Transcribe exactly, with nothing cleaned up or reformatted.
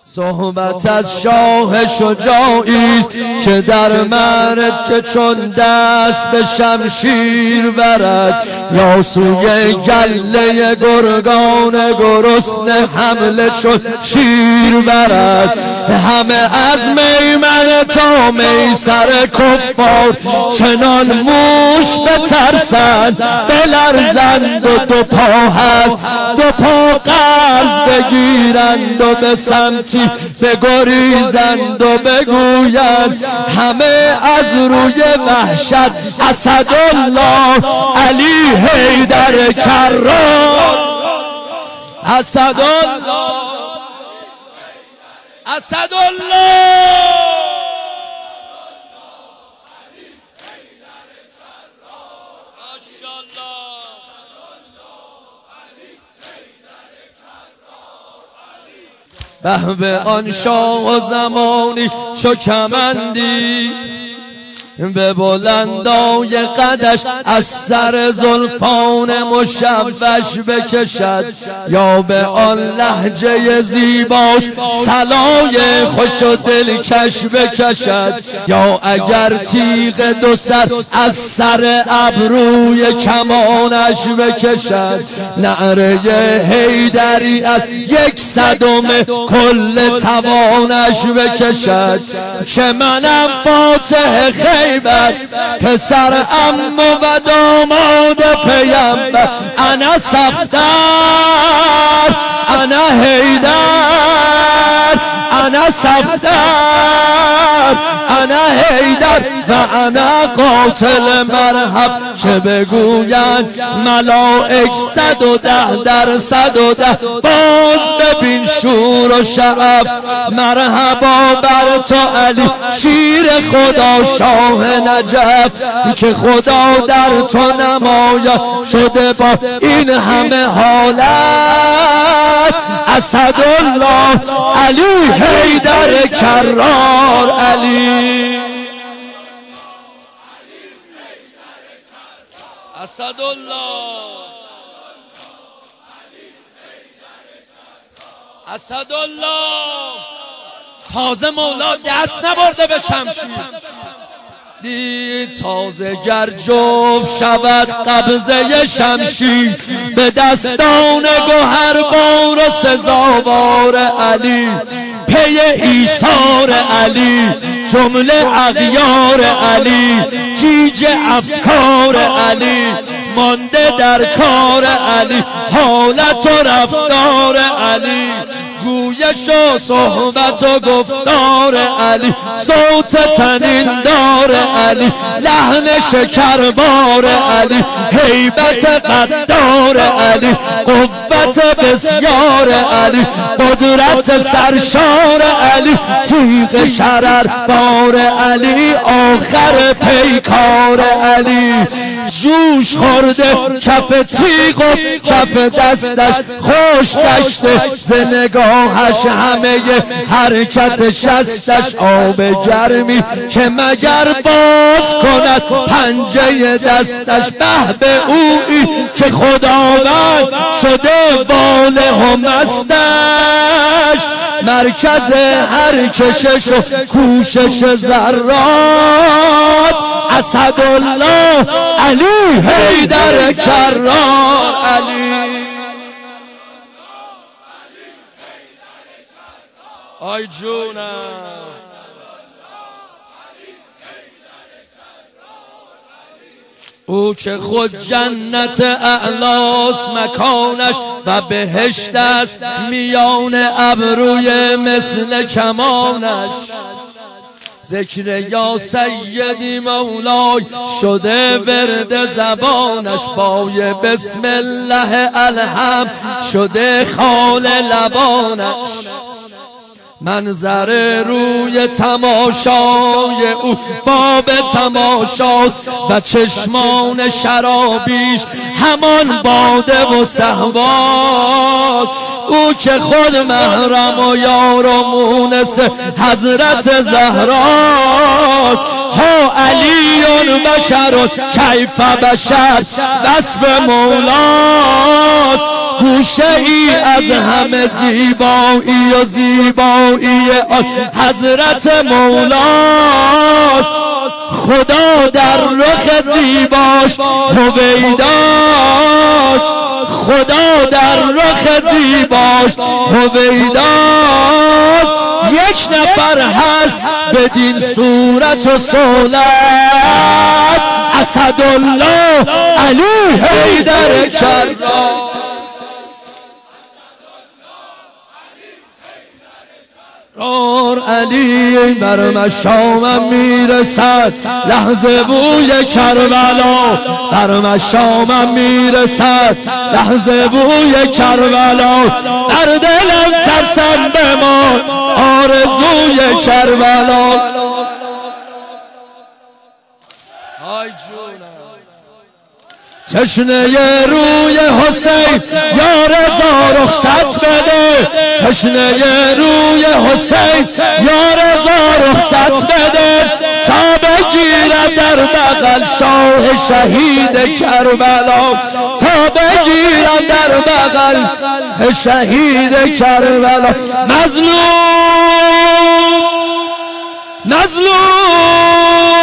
صحبت از شاه شجاعیست که در معرکه چون دست به شمشیر برد، یا سوی گله گرگان گرسنه حمله چون شیر برد. همه از میمنه تا میسر کفار چنان موش بترسند بلرزند و دو پا هست دو پا قرض بگیرند و به سمتی بگریزند و بگویند همه از روی وحشت اسدالله علی حیدر کرار. اسدالله اسدالله به به آن شاه و زمانی چو کمندی به بلندای قدش از سر زلفان مشوش بکشد، یا به آن لهجه زیباش صلای خوش و دلکش بکشد، یا اگر تیغ دو سر از سر ابروی کمانش بکشد. نعره حیدری از یک صدم کل توانش بکشد که منم فاتح خیبر، پسر عمو و داماد پیامبر. انا صفدر انا حیدر انا صفدر انا حیدر و انا قاتل مرحب. چه بگویند ملائک صد و ده در صد و ده، باز ببین شور و شعف. مرحبا بر تو علی شیر خدا شاه نجف، که خدا در تو نمایا شده با این همه حالت. اسدالله علی حیدر کرار علی. اسدالله اسدالله تازه مولا دست نبرده به شمشیر، دید تازه گر جفت شود قبضه شمشیر به دستان گوهربار و سزاوار علی. پی ایثار علی جمله اغیار علی، گیج افکار علی مانده در کار علی. حالت و رفتار علی، گویش و صحبت و گفتار علی، صوت تنین دار علی، لحن شکربار علی، هیبت قدار علی، قوت بسیار علی، قدرت سرشار علی، تیغ شرر بار علی، آخر پیکار علی. جوش خورده کف تیغ و کف دستش خوش گشته ز نگاهش همه حرکت شستش. آب گرمی که مگر باز کند پنجه دستش. به به اویی که خداوند شده واله و مستش، مرکز هر کشش و کوشش ذرات. اسدالله علی حیدر کرار علی. آی جونم او که خود جنت اعلاس مکانش و بهشت است میان ابروی مثل کمانش. ذکر یا سیدی مولای شده ورد زبانش، پای بسم الله الحمد شده خال لبانش. منظر روی تماشای او باب تماشاست و چشمان شرابیش همان باده و صهباست. او که خود محرم و یار و مونس حضرت زهراست. ها علی بشر کیف بشر وصف مولاست. گوشه ای از همه زیبایی و زیبایی آن حضرت مولاست. خدا در رخ زیباش هویداست. خدا در رخ زیباش هویداست. یک نفر هست بدین صورت و صورت، اسدالله علی حیدر کرار. رار علی بر مشامم میرسد لحظه بوی کربلا، بر مشامم میرسد لحظه بوی کربلا. در دلم ترسم بمان آرزوی کربلا. های جونم تشنه روی حسین یا رضا رخصت بده، تشنه روی حسین یا رضا رخصت بده، تا بگیرد در بغل شاه شهید کربلا، تا بگیرد در بغل شهید کربلا. مظلوم مظلوم